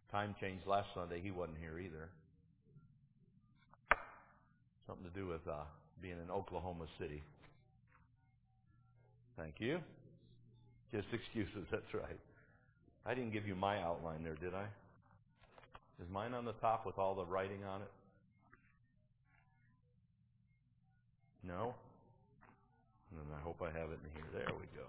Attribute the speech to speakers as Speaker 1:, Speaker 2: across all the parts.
Speaker 1: Time changed last Sunday. He wasn't here either. Something to do with being in Oklahoma City. Thank you. Just excuses, that's right. I didn't give you my outline there, did I? Is mine on the top with all the writing on it? No? And I hope I have it in here. There we go.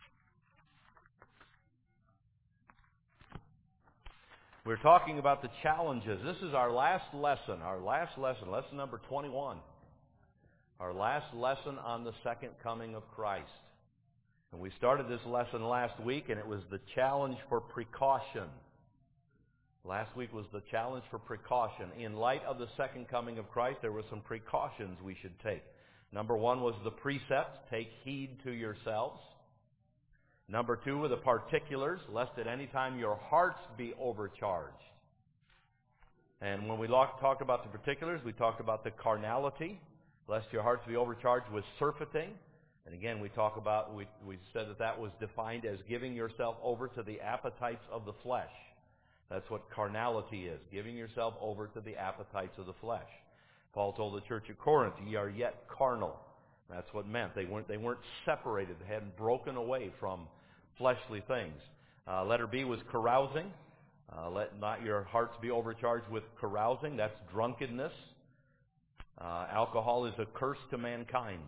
Speaker 1: We're talking about the challenges. This is our last lesson, lesson number 21. Our last lesson on the second coming of Christ. And we started this lesson last week, and it was the challenge for precaution. Last week was the challenge for precaution. In light of the second coming of Christ, there were some precautions we should take. Number one was the precept, take heed to yourselves. Number two were the particulars, lest at any time your hearts be overcharged. And when we talked about the particulars, we talked about the carnality, lest your hearts be overcharged with surfeiting. And again, we said that was defined as giving yourself over to the appetites of the flesh. That's what carnality is, giving yourself over to the appetites of the flesh. Paul told the church at Corinth, ye are yet carnal. That's what it meant. They weren't separated. They hadn't broken away from fleshly things. Letter B was carousing. Let not your hearts be overcharged with carousing. That's drunkenness. Alcohol is a curse to mankind.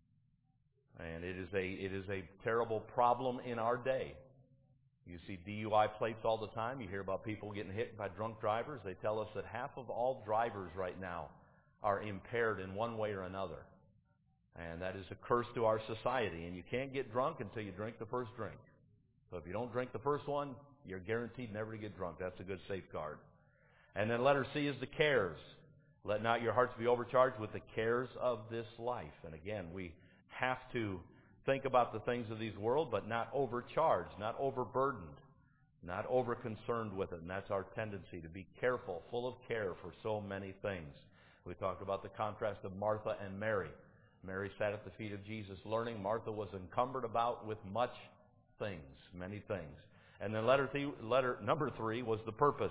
Speaker 1: And it is a terrible problem in our day. You see DUI plates all the time. You hear about people getting hit by drunk drivers. They tell us that half of all drivers right now are impaired in one way or another. And that is a curse to our society. And you can't get drunk until you drink the first drink. So if you don't drink the first one, you're guaranteed never to get drunk. That's a good safeguard. And then letter C is the cares. Let not your hearts be overcharged with the cares of this life. And again, we have to think about the things of this world, but not overcharged, not overburdened, not over-concerned with it. And that's our tendency, to be careful, full of care for so many things. We talked about the contrast of Martha and Mary. Mary sat at the feet of Jesus learning. Martha was encumbered about with much things, many things. And then number 3 was the purpose.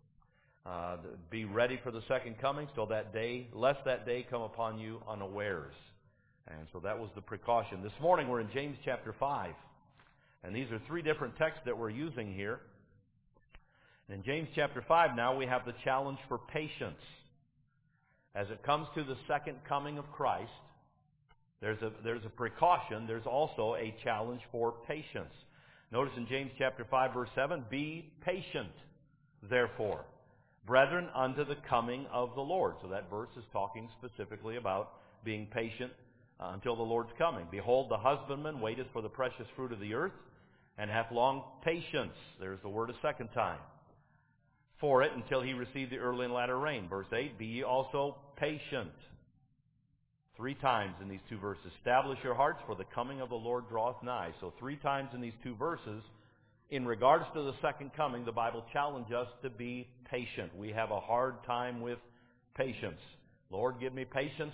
Speaker 1: Be ready for the second coming, lest that day come upon you unawares. And so that was the precaution. This morning we're in James chapter 5. And these are 3 different texts that we're using here. In James chapter 5 now we have the challenge for patience. As it comes to the second coming of Christ, there's a precaution. There's also a challenge for patience. Notice in James chapter 5 verse 7, be patient, therefore, brethren, unto the coming of the Lord. So that verse is talking specifically about being patient until the Lord's coming. Behold, the husbandman waiteth for the precious fruit of the earth, and hath long patience. There's the word a second time. For it, until he receive the early and latter rain. Verse 8, be ye also patient. 3 times in these 2 verses. Establish your hearts, for the coming of the Lord draweth nigh. So 3 times in these 2 verses, in regards to the second coming, the Bible challenges us to be patient. We have a hard time with patience. Lord, give me patience,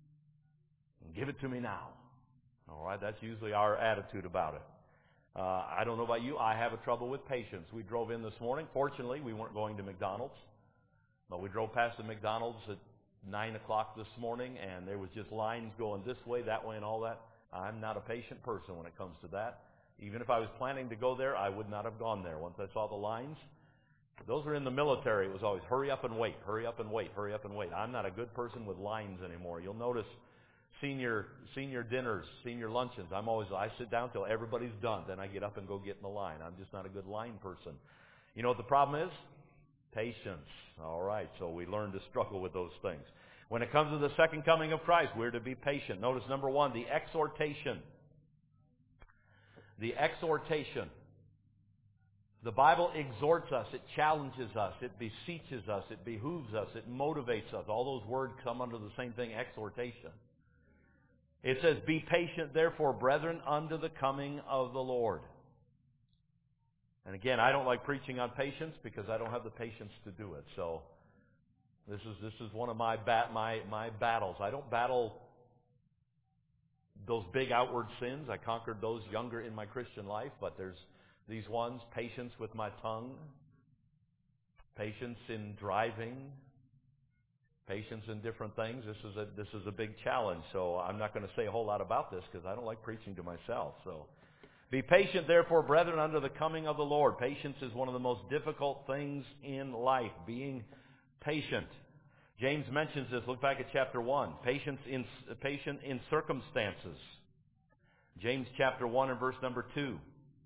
Speaker 1: and give it to me now. All right, that's usually our attitude about it. I don't know about you, I have a trouble with patience. We drove in this morning. Fortunately, we weren't going to McDonald's, but we drove past the McDonald's at 9 o'clock this morning, and there was just lines going this way, that way, and all that. I'm not a patient person when it comes to that. Even if I was planning to go there, I would not have gone there once I saw the lines. Those are in the military. It was always hurry up and wait, hurry up and wait, hurry up and wait. I'm not a good person with lines anymore. You'll notice senior dinners, senior luncheons, I sit down till everybody's done, then I get up and go get in the line. I'm just not a good line person. You know what the problem is? Patience. All right, so we learn to struggle with those things. When it comes to the second coming of Christ, we're to be patient. Notice number 1, the exhortation. The exhortation. The Bible exhorts us, it challenges us, it beseeches us, it behooves us, it motivates us. All those words come under the same thing, exhortation. It says, be patient, therefore, brethren, unto the coming of the Lord. And again, I don't like preaching on patience because I don't have the patience to do it. So this is one of my battles. I don't battle those big outward sins. I conquered those younger in my Christian life, but there's these ones, patience with my tongue, patience in driving, patience in different things. This is a big challenge, so I'm not going to say a whole lot about this because I don't like preaching to myself. So, be patient, therefore, brethren, unto the coming of the Lord. Patience is one of the most difficult things in life, being patient. James mentions this. Look back at chapter 1. Patient in circumstances. James chapter 1 and verse number 2.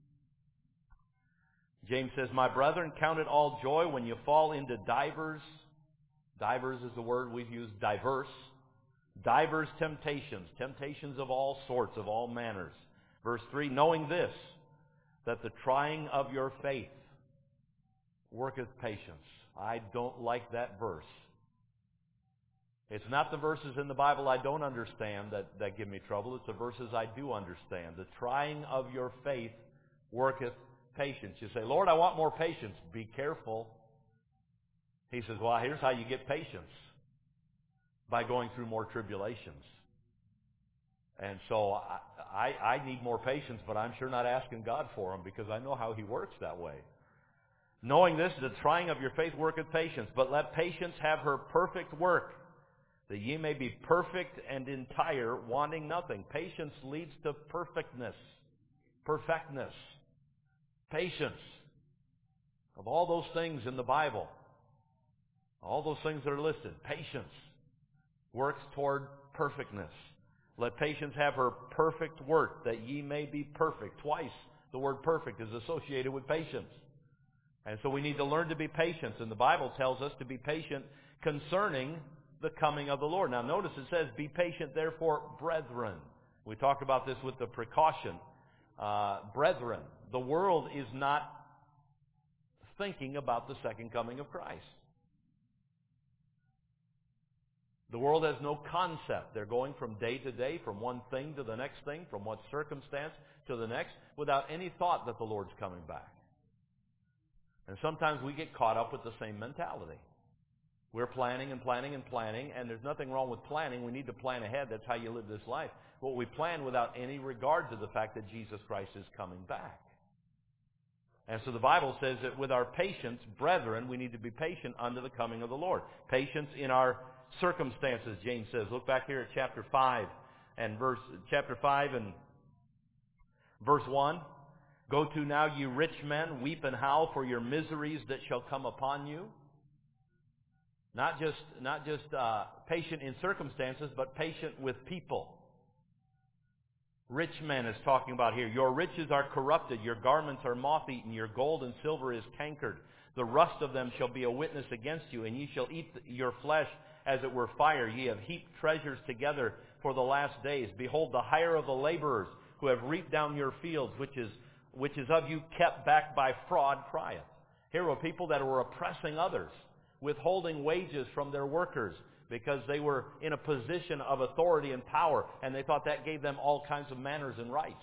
Speaker 1: James says, My brethren, count it all joy when you fall into divers is the word we've used, diverse temptations of all sorts, of all manners. Verse 3, knowing this, that the trying of your faith worketh patience. I don't like that verse. It's not the verses in the Bible I don't understand that give me trouble. It's the verses I do understand. The trying of your faith worketh patience. You say, Lord, I want more patience. Be careful. He says, well, here's how you get patience. By going through more tribulations. And so I need more patience, but I'm sure not asking God for them because I know how He works that way. Knowing this, the trying of your faith worketh patience, but let patience have her perfect work, that ye may be perfect and entire, wanting nothing. Patience leads to perfectness. Patience. Of all those things in the Bible, all those things that are listed, patience works toward perfectness. Let patience have her perfect work, that ye may be perfect. Twice the word perfect is associated with patience. And so we need to learn to be patient. And the Bible tells us to be patient concerning the coming of the Lord. Now notice it says, be patient therefore, brethren. We talked about this with the precaution. Brethren, the world is not thinking about the second coming of Christ. The world has no concept. They're going from day to day, from one thing to the next thing, from one circumstance to the next, without any thought that the Lord's coming back. And sometimes we get caught up with the same mentality. We're planning and planning and planning, and there's nothing wrong with planning. We need to plan ahead. That's how you live this life. But we plan without any regard to the fact that Jesus Christ is coming back. And so the Bible says that with our patience, brethren, we need to be patient unto the coming of the Lord. Patience in our circumstances, James says. Look back here at chapter 5 and verse 1. Go to now, you rich men, weep and howl for your miseries that shall come upon you. Not just patient in circumstances, but patient with people. Rich men is talking about here. Your riches are corrupted, your garments are moth-eaten, your gold and silver is cankered. The rust of them shall be a witness against you, and ye shall eat your flesh as it were fire. Ye have heaped treasures together for the last days. Behold, the hire of the laborers who have reaped down your fields, which is of you kept back by fraud, crieth. Here were people that were oppressing others, withholding wages from their workers because they were in a position of authority and power, and they thought that gave them all kinds of manners and rights.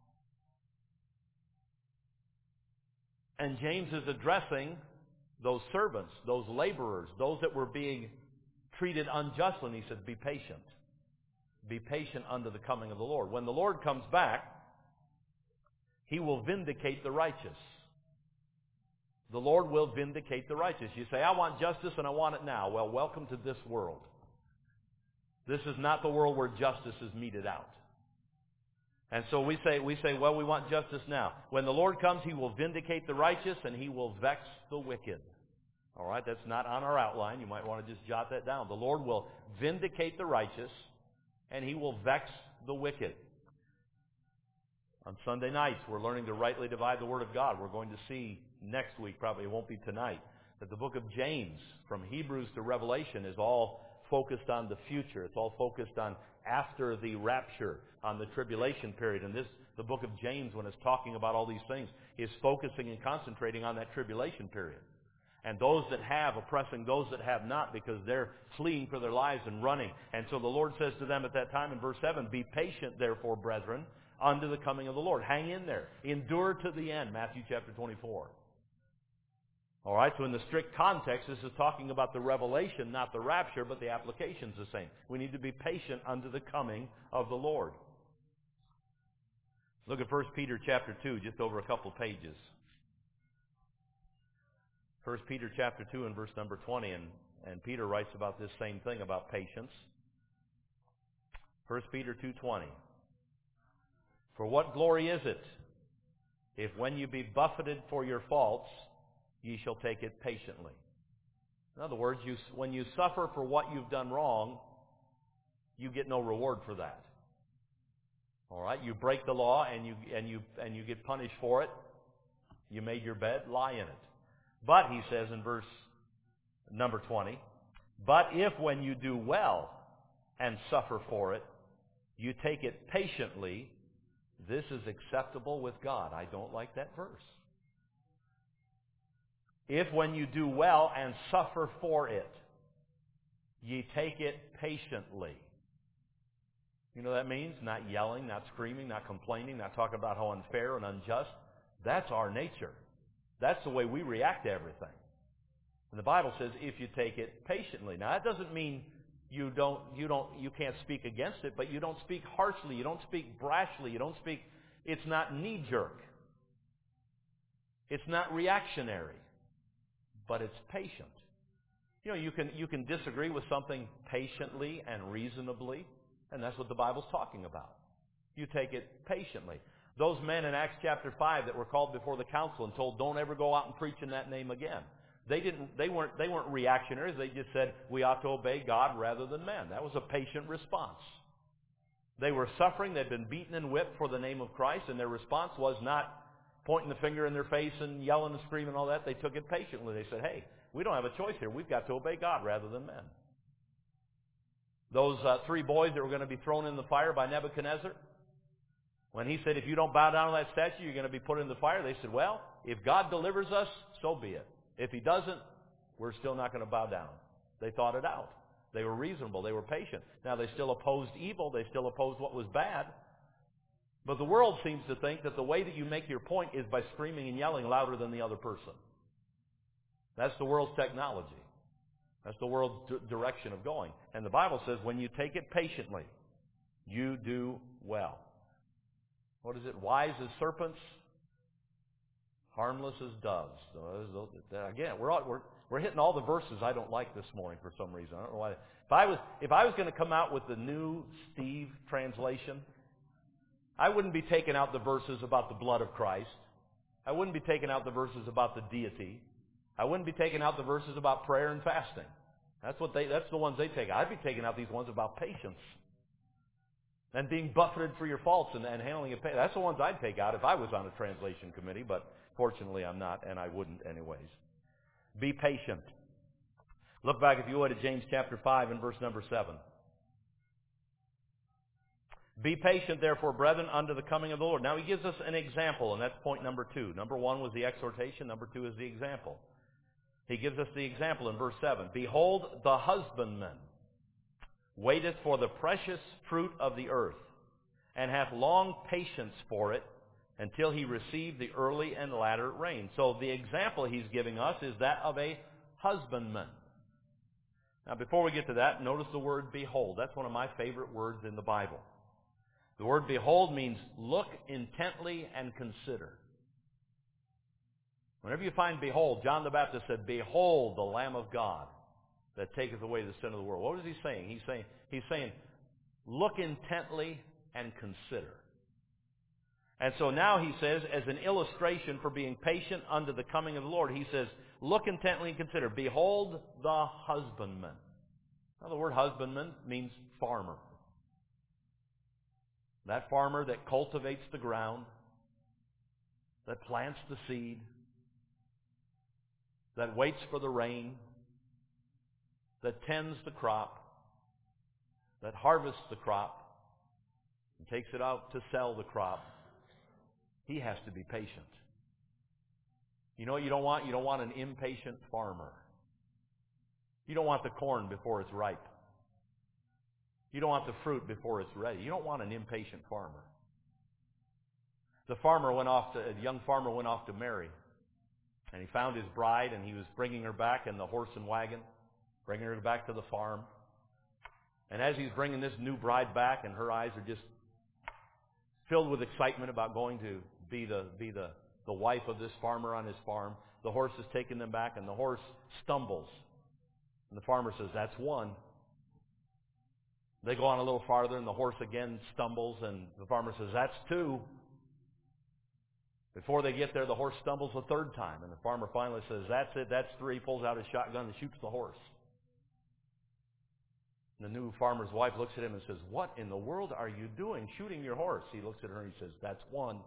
Speaker 1: And James is addressing those servants, those laborers, those that were being treated unjustly, and he says, be patient. Be patient unto the coming of the Lord. When the Lord comes back, He will vindicate the righteous. The Lord will vindicate the righteous. You say, I want justice and I want it now. Well, welcome to this world. This is not the world where justice is meted out. And so we say, well, we want justice now. When the Lord comes, He will vindicate the righteous and He will vex the wicked. All right, that's not on our outline. You might want to just jot that down. The Lord will vindicate the righteous and He will vex the wicked. On Sunday nights, we're learning to rightly divide the Word of God. We're going to see next week, probably it won't be tonight, that the book of James, from Hebrews to Revelation, is all focused on the future. It's all focused on after the rapture, on the tribulation period. And the book of James, when it's talking about all these things, is focusing and concentrating on that tribulation period. And those that have oppressing those that have not, because they're fleeing for their lives and running. And so the Lord says to them at that time in verse 7, be patient, therefore, brethren, unto the coming of the Lord. Hang in there. Endure to the end, Matthew chapter 24. All right, so in the strict context, this is talking about the revelation, not the rapture, but the application's the same. We need to be patient unto the coming of the Lord. Look at 1 Peter chapter 2, just over a couple pages. 1 Peter chapter 2 and verse number 20, and Peter writes about this same thing about patience. 1 Peter 2:20. For what glory is it, if when you be buffeted for your faults, ye shall take it patiently? In other words, when you suffer for what you've done wrong, you get no reward for that. All right, you break the law and you get punished for it. You made your bed, lie in it. But he says in verse number 20, but if when you do well and suffer for it, you take it patiently, this is acceptable with God. I don't like that verse. If when you do well and suffer for it, ye take it patiently. You know what that means? Not yelling, not screaming, not complaining, not talking about how unfair and unjust. That's our nature. That's the way we react to everything. And the Bible says if you take it patiently. Now that doesn't mean you can't speak against it, but you don't speak harshly, you don't speak brashly, it's not knee-jerk. It's not reactionary, but it's patient. You know, you can disagree with something patiently and reasonably, and that's what the Bible's talking about. You take it patiently. Those men in Acts chapter 5 that were called before the council and told, don't ever go out and preach in that name again. They weren't reactionaries. They just said, we ought to obey God rather than men. That was a patient response. They were suffering. They'd been beaten and whipped for the name of Christ, and their response was not pointing the finger in their face and yelling and screaming and all that. They took it patiently. They said, hey, we don't have a choice here. We've got to obey God rather than men. Those 3 boys that were going to be thrown in the fire by Nebuchadnezzar, when he said, if you don't bow down to that statue, you're going to be put in the fire, they said, well, if God delivers us, so be it. If he doesn't, we're still not going to bow down. They thought it out. They were reasonable. They were patient. Now, they still opposed evil. They still opposed what was bad. But the world seems to think that the way that you make your point is by screaming and yelling louder than the other person. That's the world's technology. That's the world's direction of going. And the Bible says when you take it patiently, you do well. What is it? Wise as serpents, harmless as doves. So, again, we're hitting all the verses I don't like this morning for some reason. I don't know why. If I was going to come out with the new Steve translation, I wouldn't be taking out the verses about the blood of Christ. I wouldn't be taking out the verses about the deity. I wouldn't be taking out the verses about prayer and fasting. That's the ones they take out. I'd be taking out these ones about patience and being buffeted for your faults and handling it. That's the ones I'd take out if I was on a translation committee, but fortunately I'm not, and I wouldn't anyways. Be patient. Look back, if you would, at James chapter 5 and verse number 7. Be patient, therefore, brethren, unto the coming of the Lord. Now he gives us an example, and that's point number 2. Number 1 was the exhortation. Number 2 is the example. He gives us the example in verse 7. Behold, the husbandman waiteth for the precious fruit of the earth, and hath long patience for it, until he receive the early and latter rain. So the example he's giving us is that of a husbandman. Now before we get to that, notice the word behold. That's one of my favorite words in the Bible. The word behold means look intently and consider. Whenever you find behold, John the Baptist said, behold the Lamb of God that taketh away the sin of the world. What is he saying? He's saying, look intently and consider. And so now he says, as an illustration for being patient unto the coming of the Lord, he says, look intently and consider. Behold the husbandman. Now the word husbandman means farmer. That farmer that cultivates the ground, that plants the seed, that waits for the rain, that tends the crop, that harvests the crop, and takes it out to sell the crop. He has to be patient. You know what you don't want? You don't want an impatient farmer. You don't want the corn before it's ripe. You don't want the fruit before it's ready. You don't want an impatient farmer. A young farmer went off to marry, and he found his bride, and he was bringing her back in the horse and wagon, bringing her back to the farm. And as he's bringing this new bride back, and her eyes are just filled with excitement about going to be the wife of this farmer on his farm, the horse is taking them back, and the horse stumbles. And the farmer says, "That's one." They go on a little farther, and the horse again stumbles, and the farmer says, "That's two." Before they get there, the horse stumbles a third time, and the farmer finally says, "That's it, that's three," pulls out his shotgun and shoots the horse. And the new farmer's wife looks at him and says, "What in the world are you doing, shooting your horse?" He looks at her and he says, "That's one."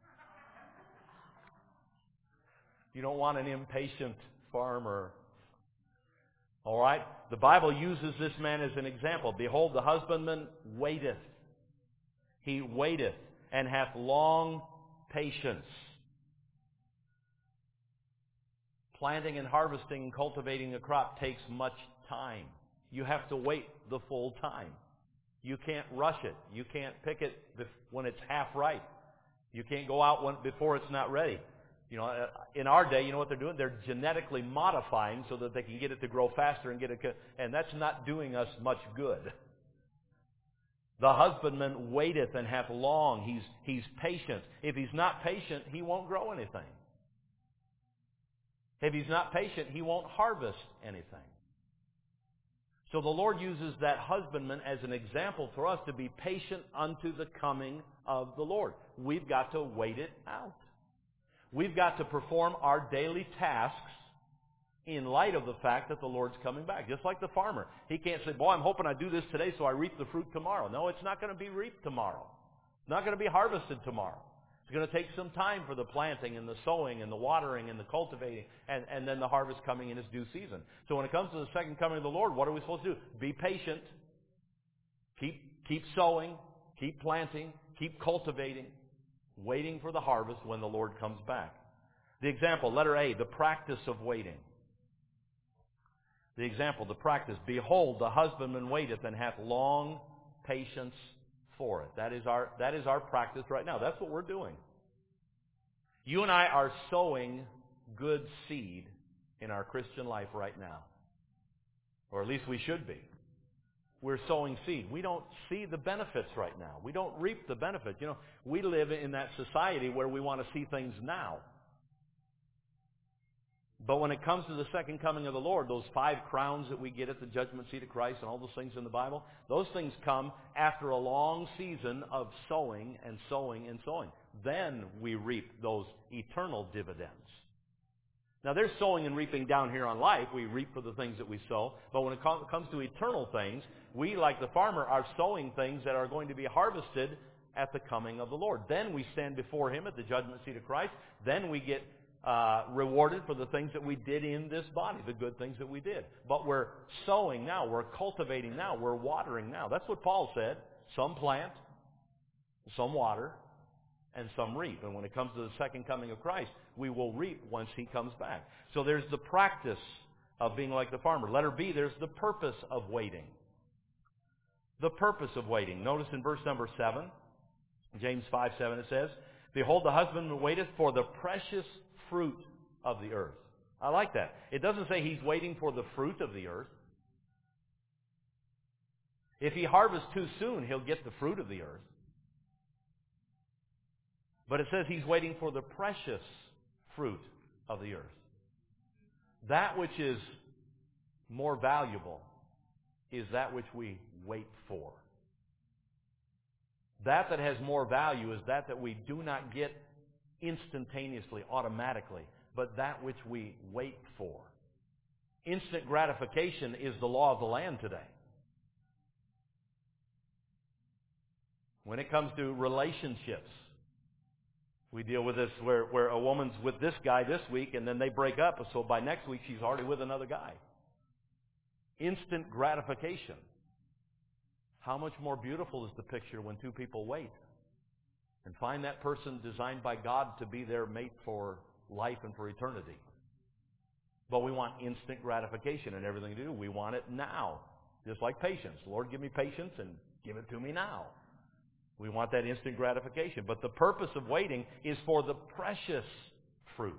Speaker 1: You don't want an impatient farmer. All right? The Bible uses this man as an example. "Behold, the husbandman waiteth. He waiteth and hath long patience." Planting and harvesting and cultivating a crop takes much time. You have to wait the full time. You can't rush it. You can't pick it when it's half ripe. You can't go out before it's not ready. You know, in our day, you know what they're doing? They're genetically modifying so that they can get it to grow faster and and that's not doing us much good. The husbandman waiteth and hath long. He's patient. If he's not patient, he won't grow anything. If he's not patient, he won't harvest anything. So the Lord uses that husbandman as an example for us to be patient unto the coming of the Lord. We've got to wait it out. We've got to perform our daily tasks in light of the fact that the Lord's coming back. Just like the farmer. He can't say, "Boy, I'm hoping I do this today so I reap the fruit tomorrow." No, it's not going to be reaped tomorrow. It's not going to be harvested tomorrow. It's going to take some time for the planting and the sowing and the watering and the cultivating and then the harvest coming in its due season. So when it comes to the second coming of the Lord, what are we supposed to do? Be patient. Keep sowing. Keep planting. Keep cultivating. Waiting for the harvest when the Lord comes back. The example, letter A, the practice of waiting. The example, the practice. "Behold, the husbandman waiteth and hath long patience for it." That is our practice right now. That's what we're doing. You and I are sowing good seed in our Christian life right now. Or at least we should be. We're sowing seed. We don't see the benefits right now. We don't reap the benefits. You know, we live in that society where we want to see things now. But when it comes to the second coming of the Lord, those 5 crowns that we get at the judgment seat of Christ and all those things in the Bible, those things come after a long season of sowing and sowing and sowing. Then we reap those eternal dividends. Now there's sowing and reaping down here on life. We reap for the things that we sow. But when it comes to eternal things, we, like the farmer, are sowing things that are going to be harvested at the coming of the Lord. Then we stand before Him at the judgment seat of Christ. Then we get rewarded for the things that we did in this body, the good things that we did. But we're sowing now, we're cultivating now, we're watering now. That's what Paul said. Some plant, some water, and some reap. And when it comes to the second coming of Christ, we will reap once He comes back. So there's the practice of being like the farmer. Letter B, there's the purpose of waiting. The purpose of waiting. Notice in verse number 7, James 5:7, it says, "Behold, the husbandman waiteth for the precious fruit of the earth." I like that. It doesn't say he's waiting for the fruit of the earth. If he harvests too soon, he'll get the fruit of the earth. But it says he's waiting for the precious fruit of the earth. That which is more valuable is that which we wait for. That has more value is that we do not get instantaneously, automatically, but that which we wait for. Instant gratification is the law of the land today. When it comes to relationships, we deal with this where a woman's with this guy this week and then they break up, so by next week she's already with another guy. Instant gratification. How much more beautiful is the picture when two people wait and find that person designed by God to be their mate for life and for eternity. But we want instant gratification in everything we do. We want it now. Just like patience. Lord, give me patience and give it to me now. We want that instant gratification. But the purpose of waiting is for the precious fruit.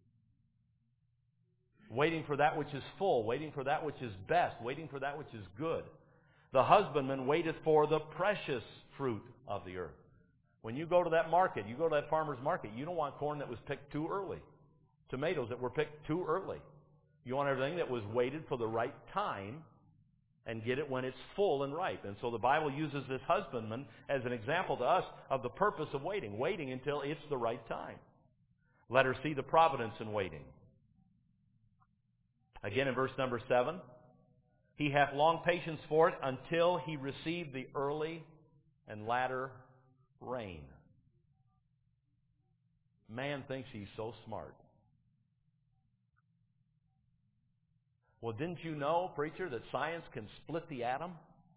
Speaker 1: Waiting for that which is full. Waiting for that which is best. Waiting for that which is good. The husbandman waiteth for the precious fruit of the earth. When you go to that market, you go to that farmer's market, you don't want corn that was picked too early tomatoes that were picked too early. You want everything that was waited for the right time and get it when it's full and ripe. And so the Bible uses this husbandman as an example to us of the purpose of waiting until it's the right time. Let her see the providence in waiting. Again in verse number 7, he hath long patience for it until he receive the early and latter rain. Man thinks he's so smart. Well, didn't you know, preacher, that science can split the atom?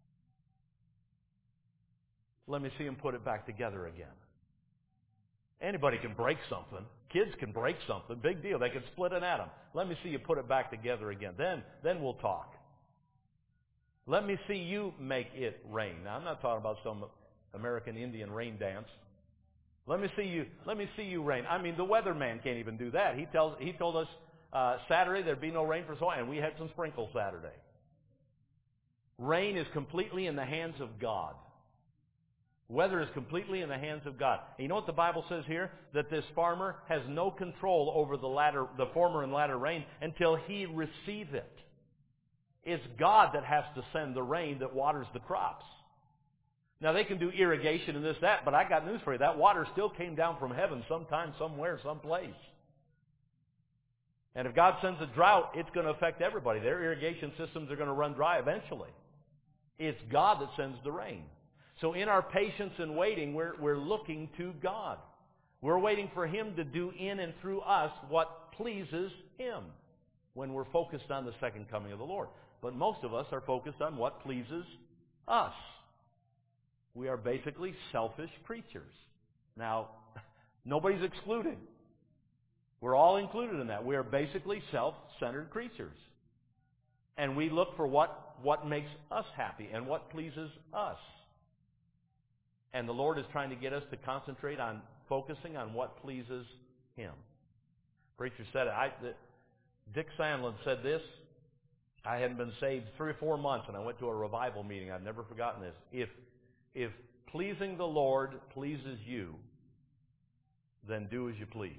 Speaker 1: Let me see him put it back together again. Anybody can break something. Kids can break something. Big deal. They can split an atom. Let me see you put it back together again. Then we'll talk. Let me see you make it rain. Now, I'm not talking about some American Indian rain dance. Let me see you rain. I mean, the weatherman can't even do that. He told us Saturday there'd be no rain for so long, and we had some sprinkles Saturday. Rain is completely in the hands of God. Weather is completely in the hands of God. And you know what the Bible says here? That this farmer has no control over the former and latter rain until he receive it. It's God that has to send the rain that waters the crops. Now, they can do irrigation and this, that, but I got news for you. That water still came down from heaven sometime, somewhere, someplace. And if God sends a drought, it's going to affect everybody. Their irrigation systems are going to run dry eventually. It's God that sends the rain. So in our patience and waiting, we're looking to God. We're waiting for Him to do in and through us what pleases Him when we're focused on the second coming of the Lord. But most of us are focused on what pleases us. We are basically selfish creatures. Now, nobody's excluded. We're all included in that. We are basically self-centered creatures. And we look for what makes us happy and what pleases us. And the Lord is trying to get us to concentrate on focusing on what pleases Him. Preacher said it. Dick Sandlin said this. I hadn't been saved 3 or 4 months, and I went to a revival meeting. I've never forgotten this. If pleasing the Lord pleases you, then do as you please.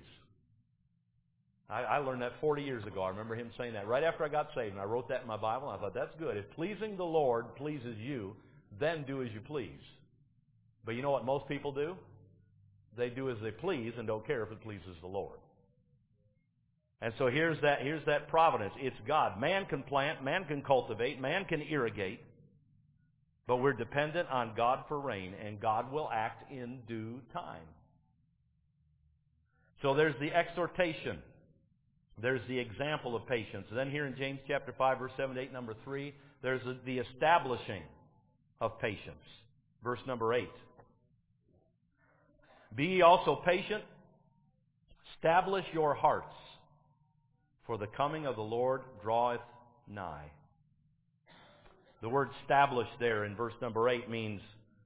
Speaker 1: I learned that 40 years ago. I remember him saying that right after I got saved, and I wrote that in my Bible, and I thought, that's good. If pleasing the Lord pleases you, then do as you please. But you know what most people do? They do as they please and don't care if it pleases the Lord. And so here's that providence. It's God. Man can plant, man can cultivate, man can irrigate, but we're dependent on God for rain, and God will act in due time. So there's the exhortation. There's the example of patience. And then here in James chapter 5, verse 7 to 8, number 3, there's the establishing of patience. Verse number 8. Be ye also patient, establish your hearts, for the coming of the Lord draweth nigh. The word establish there in verse number 8 means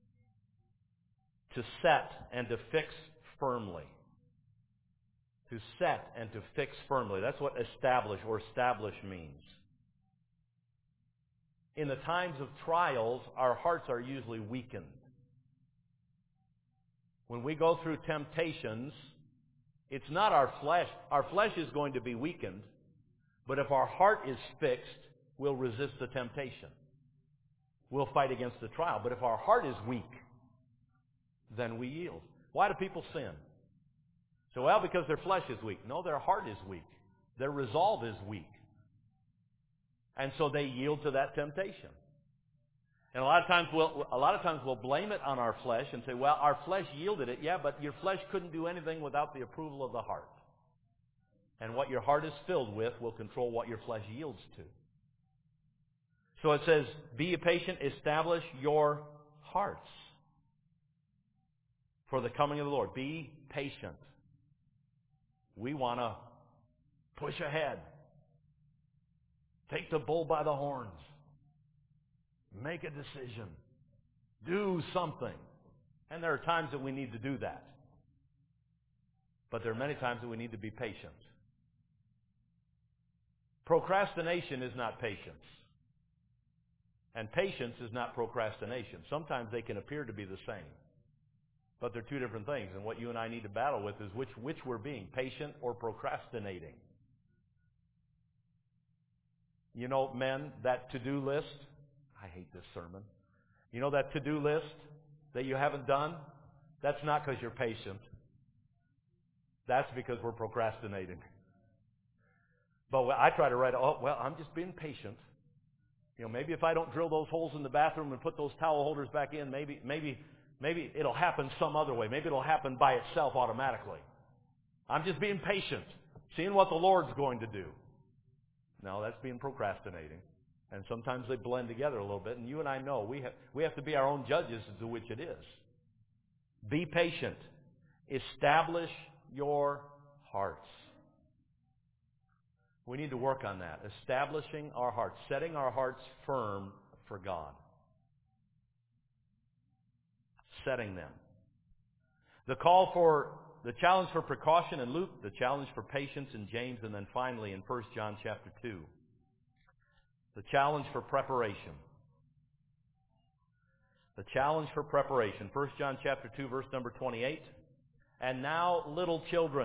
Speaker 1: to set and to fix firmly. To set and to fix firmly. That's what establish means. In the times of trials, our hearts are usually weakened. When we go through temptations, it's not our flesh. Our flesh is going to be weakened, but if our heart is fixed, we'll resist the temptation. We'll fight against the trial. But if our heart is weak, then we yield. Why do people sin? So, well, because their flesh is weak. No, their heart is weak. Their resolve is weak. And so they yield to that temptation. And a lot of times we'll blame it on our flesh and say, well, our flesh yielded it. Yeah, but your flesh couldn't do anything without the approval of the heart. And what your heart is filled with will control what your flesh yields to. So it says, be ye patient, establish your hearts for the coming of the Lord. Be patient. We want to push ahead. Take the bull by the horns. Make a decision. Do something. And there are times that we need to do that. But there are many times that we need to be patient. Procrastination is not patience. And patience is not procrastination. Sometimes they can appear to be the same. But they're two different things. And what you and I need to battle with is which we're being, patient or procrastinating. You know, men, that to-do list, I hate this sermon. You know that to-do list that you haven't done? That's not because you're patient. That's because we're procrastinating. But I try to write, I'm just being patient. You know, maybe if I don't drill those holes in the bathroom and put those towel holders back in, maybe it'll happen some other way. Maybe it'll happen by itself automatically. I'm just being patient, seeing what the Lord's going to do. No, that's being procrastinating. And sometimes they blend together a little bit. And you and I know we have to be our own judges as to which it is. Be patient. Establish your hearts. We need to work on that. Establishing our hearts. Setting our hearts firm for God. Setting them. The challenge for precaution in Luke, the challenge for patience in James, and then finally in 1 John chapter 2, the challenge for preparation. The challenge for preparation. 1 John chapter 2, verse number 28. And now, little children,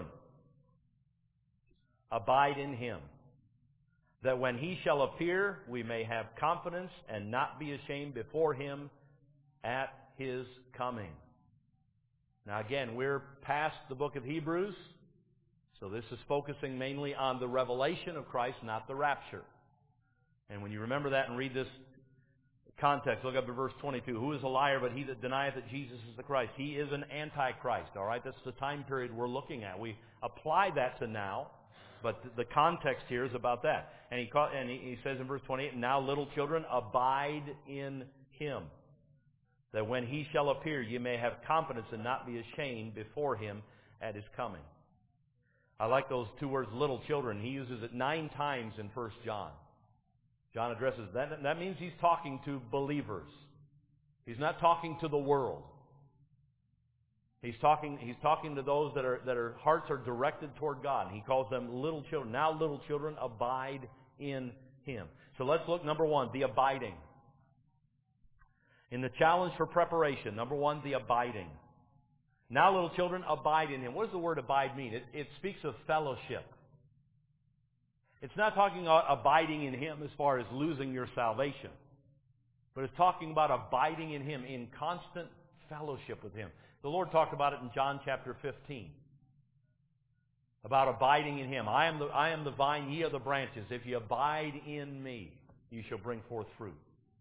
Speaker 1: abide in Him, that when He shall appear, we may have confidence and not be ashamed before Him at His coming. Now again, we're past the book of Hebrews, so this is focusing mainly on the revelation of Christ, not the rapture. And when you remember that and read this context, look up at verse 22. Who is a liar but he that denieth that Jesus is the Christ? He is an antichrist, all right? That's the time period we're looking at. We apply that to now, but the context here is about that. And he says in verse 28, now little children, abide in Him, that when He shall appear, ye may have confidence and not be ashamed before Him at His coming. I like those two words, little children. He uses it 9 times in 1 John. John addresses that. That means he's talking to believers. He's not talking to the world. He's talking to those that are hearts are directed toward God. And he calls them little children. Now little children, abide in Him. So let's look, number 1, the abiding. In the challenge for preparation, number 1, the abiding. Now, little children, abide in Him. What does the word abide mean? It speaks of fellowship. It's not talking about abiding in Him as far as losing your salvation. But it's talking about abiding in Him, in constant fellowship with Him. The Lord talked about it in John chapter 15. About abiding in Him. I am the vine, ye are the branches. If ye abide in Me, you shall bring forth fruit.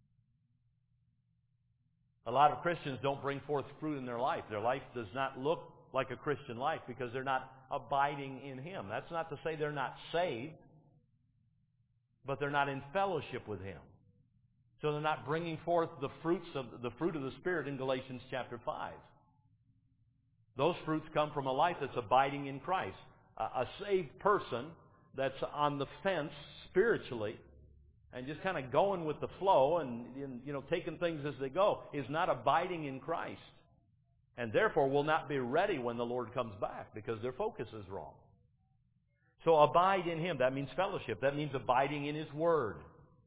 Speaker 1: A lot of Christians don't bring forth fruit in their life. Their life does not look like a Christian life because they're not abiding in Him. That's not to say they're not saved, but they're not in fellowship with Him. So they're not bringing forth the fruit of the Spirit in Galatians chapter 5. Those fruits come from a life that's abiding in Christ. A saved person that's on the fence spiritually and just kind of going with the flow and taking things as they go is not abiding in Christ. And therefore will not be ready when the Lord comes back because their focus is wrong. So abide in Him. That means fellowship. That means abiding in His Word.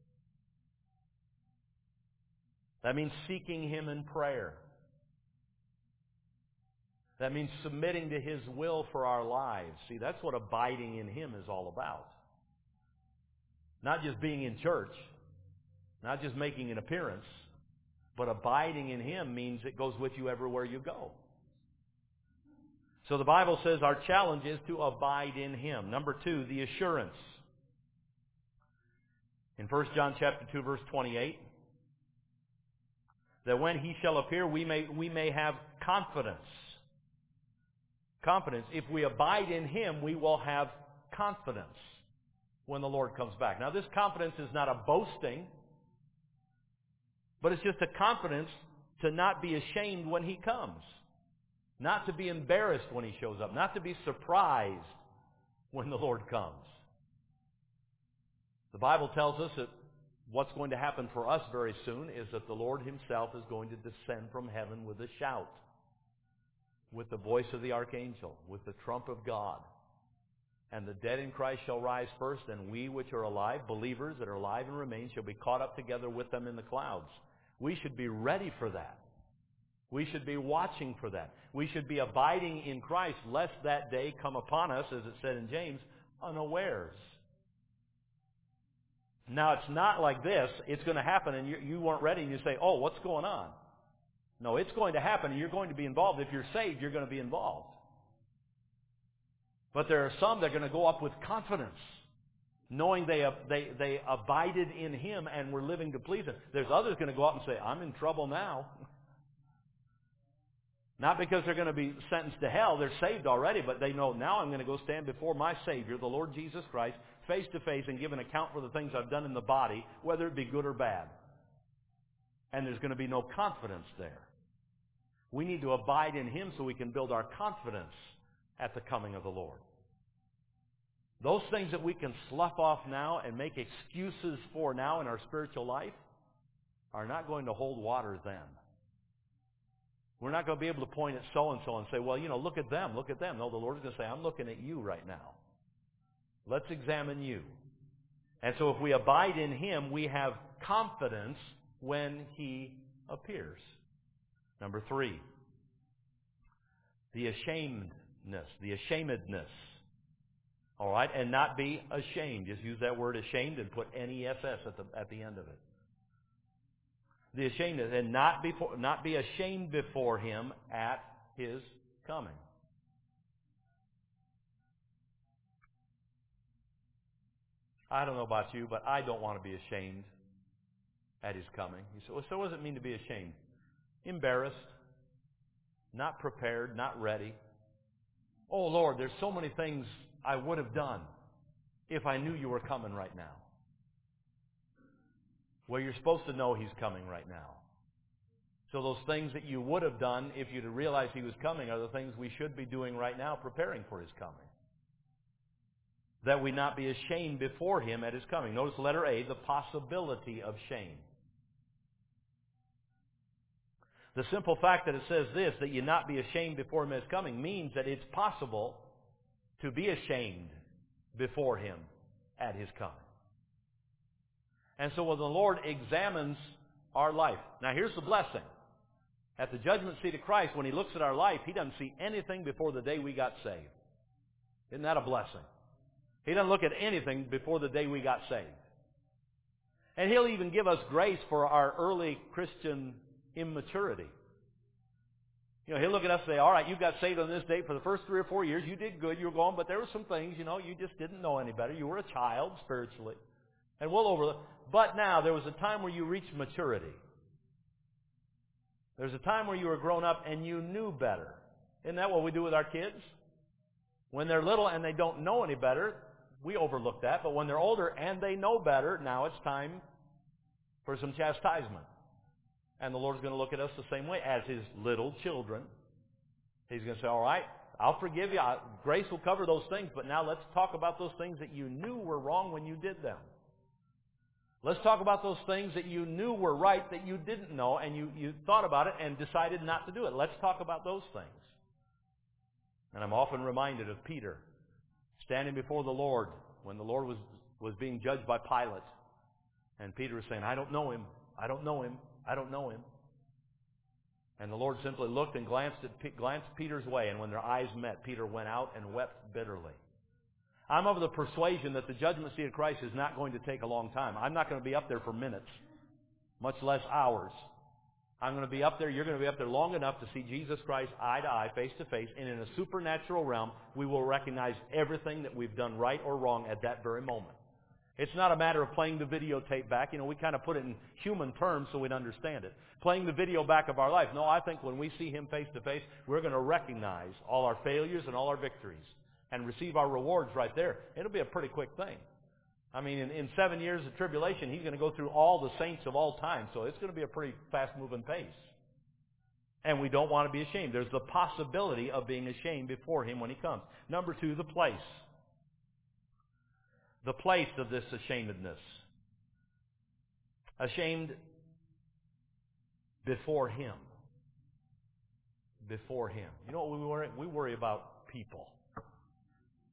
Speaker 1: That means seeking Him in prayer. That means submitting to His will for our lives. See, that's what abiding in Him is all about. Not just being in church, not just making an appearance, but abiding in Him means it goes with you everywhere you go. So the Bible says our challenge is to abide in Him. Number 2, the assurance. In 1 John chapter 2, verse 28, that when He shall appear, we may have confidence. Confidence. If we abide in Him, we will have confidence when the Lord comes back. Now, this confidence is not a boasting, but it's just a confidence to not be ashamed when He comes. Not to be embarrassed when He shows up. Not to be surprised when the Lord comes. The Bible tells us that what's going to happen for us very soon is that the Lord Himself is going to descend from heaven with a shout, with the voice of the archangel, with the trump of God. And the dead in Christ shall rise first, and we which are alive, believers that are alive and remain, shall be caught up together with them in the clouds. We should be ready for that. We should be watching for that. We should be abiding in Christ, lest that day come upon us, as it said in James, unawares. Now, it's not like this. It's going to happen, and you weren't ready, and you say, oh, what's going on? No, it's going to happen, and you're going to be involved. If you're saved, you're going to be involved. But there are some that are going to go up with confidence, knowing they abided in Him and were living to please Him. There's others going to go up and say, I'm in trouble now. Not because they're going to be sentenced to hell. They're saved already, but they know, now I'm going to go stand before my Savior, the Lord Jesus Christ, face to face, and give an account for the things I've done in the body, whether it be good or bad. And there's going to be no confidence there. We need to abide in Him so we can build our confidence at the coming of the Lord. Those things that we can slough off now and make excuses for now in our spiritual life are not going to hold water then. We're not going to be able to point at so-and-so and say, well, look at them, look at them. No, the Lord's going to say, I'm looking at you right now. Let's examine you. And so if we abide in Him, we have confidence when He appears. Number 3, the ashamedness. All right, and not be ashamed. Just use that word ashamed and put N-E-S-S at the end of it. The ashamedness, and not be ashamed before Him at His coming. I don't know about you, but I don't want to be ashamed at His coming. You say, well, so what does it mean to be ashamed? Embarrassed, not prepared, not ready. Oh, Lord, there's so many things I would have done if I knew you were coming right now. Well, you're supposed to know He's coming right now. So those things that you would have done if you'd have realized He was coming are the things we should be doing right now, preparing for His coming. That we not be ashamed before Him at His coming. Notice letter A, the possibility of shame. The simple fact that it says this, that you not be ashamed before Him at His coming, means that it's possible to be ashamed before Him at His coming. And so when the Lord examines our life, now here's the blessing. At the judgment seat of Christ, when He looks at our life, He doesn't see anything before the day we got saved. Isn't that a blessing? He doesn't look at anything before the day we got saved. And He'll even give us grace for our early Christian immaturity. He'll look at us and say, all right, you got saved on this date for the first 3 or 4 years. You did good. You were going, but there were some things, you just didn't know any better. You were a child spiritually. And we'll overlook. But now, there was a time where you reached maturity. There's a time where you were grown up and you knew better. Isn't that what we do with our kids? When they're little and they don't know any better, we overlook that. But when they're older and they know better, now it's time for some chastisement. And the Lord's going to look at us the same way as His little children. He's going to say, all right, I'll forgive you. Grace will cover those things. But now let's talk about those things that you knew were wrong when you did them. Let's talk about those things that you knew were right that you didn't know, and you thought about it and decided not to do it. Let's talk about those things. And I'm often reminded of Peter standing before the Lord when the Lord was being judged by Pilate. And Peter was saying, I don't know Him. I don't know Him. I don't know Him. And the Lord simply looked and glanced Peter's way, and when their eyes met, Peter went out and wept bitterly. I'm of the persuasion that the judgment seat of Christ is not going to take a long time. I'm not going to be up there for minutes, much less hours. I'm going to be up there, you're going to be up there long enough to see Jesus Christ eye to eye, face to face, and in a supernatural realm, we will recognize everything that we've done right or wrong at that very moment. It's not a matter of playing the videotape back. We kind of put it in human terms so we'd understand it. Playing the video back of our life. No, I think when we see Him face to face, we're going to recognize all our failures and all our victories and receive our rewards right there. It'll be a pretty quick thing. I mean, in 7 years of tribulation, He's going to go through all the saints of all time, so it's going to be a pretty fast-moving pace. And we don't want to be ashamed. There's the possibility of being ashamed before Him when He comes. Number 2, the place. The place of this ashamedness. Ashamed before Him. Before Him. You know what we worry? We worry about people.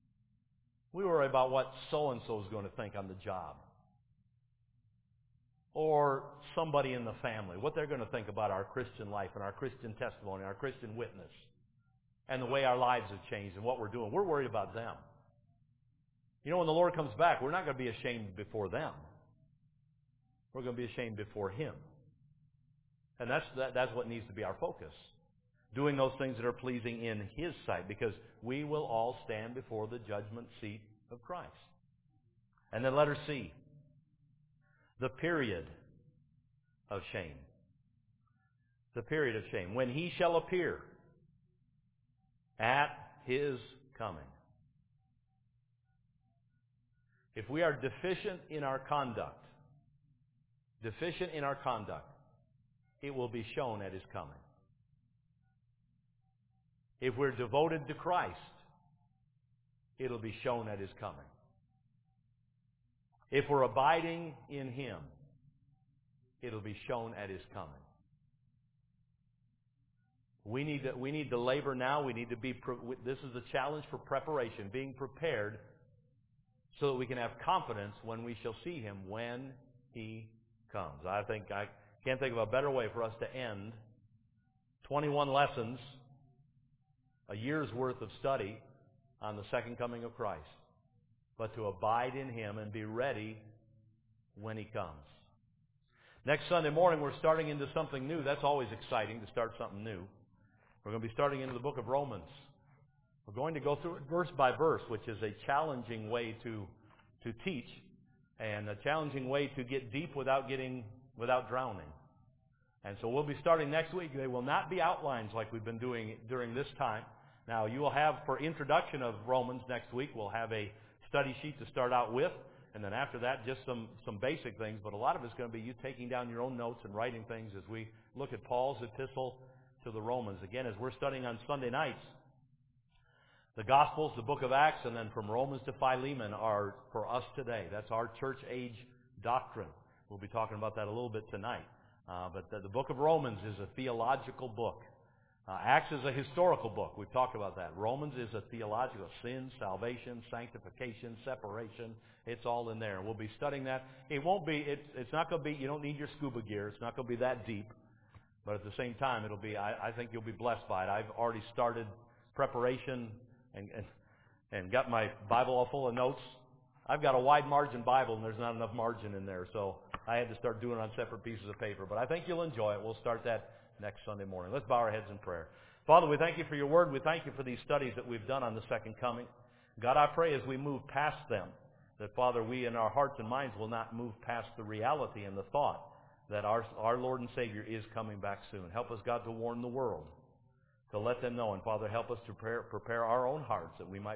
Speaker 1: We worry about what so-and-so is going to think on the job. or somebody in the family, what they're going to think about our Christian life and our Christian testimony, our Christian witness, and the way our lives have changed and what we're doing. We're worried about them. You know, when the Lord comes back, we're not going to be ashamed before them. We're going to be ashamed before Him. And that's what needs to be our focus. Doing those things that are pleasing in His sight, because we will all stand before the judgment seat of Christ. And then letter C, the period of shame. The period of shame. When He shall appear at His coming. If we are deficient in our conduct, it will be shown at His coming. If we're devoted to Christ, it'll be shown at His coming. If we're abiding in Him, it'll be shown at His coming. We need to labor now. We need to be. This is a challenge for preparation, being prepared, so that we can have confidence when we shall see Him when He comes. I can't think of a better way for us to end 21 lessons, a year's worth of study on the second coming of Christ, but to abide in Him and be ready when He comes. Next Sunday morning, we're starting into something new. That's always exciting, to start something new. We're going to be starting into the book of Romans. We're going to go through it verse by verse, which is a challenging way to teach, and a challenging way to get deep without drowning. And so we'll be starting next week. They will not be outlines like we've been doing during this time. Now, you will have, for introduction of Romans next week, we'll have a study sheet to start out with, and then after that, just some basic things. But a lot of it's going to be you taking down your own notes and writing things as we look at Paul's epistle to the Romans. Again, as we're studying on Sunday nights, the Gospels, the book of Acts, and then from Romans to Philemon are for us today. That's our church age doctrine. We'll be talking about that a little bit tonight. But the book of Romans is a theological book. Acts is a historical book. We've talked about that. Romans is a theological. Sin, salvation, sanctification, separation. It's all in there. We'll be studying that. It's not going to be, you don't need your scuba gear. It's not going to be that deep. But at the same time, it'll be, I think you'll be blessed by it. I've already started preparation and got my Bible all full of notes. I've got a wide margin Bible, and there's not enough margin in there, so I had to start doing it on separate pieces of paper. But I think you'll enjoy it. We'll start that next Sunday morning. Let's bow our heads in prayer. Father, we thank You for Your word. We thank You for these studies that we've done on the second coming. God, I pray as we move past them, that, Father, we in our hearts and minds will not move past the reality and the thought that our Lord and Savior is coming back soon. Help us, God, to warn the world, to let them know. And, Father, help us to prepare our own hearts that we might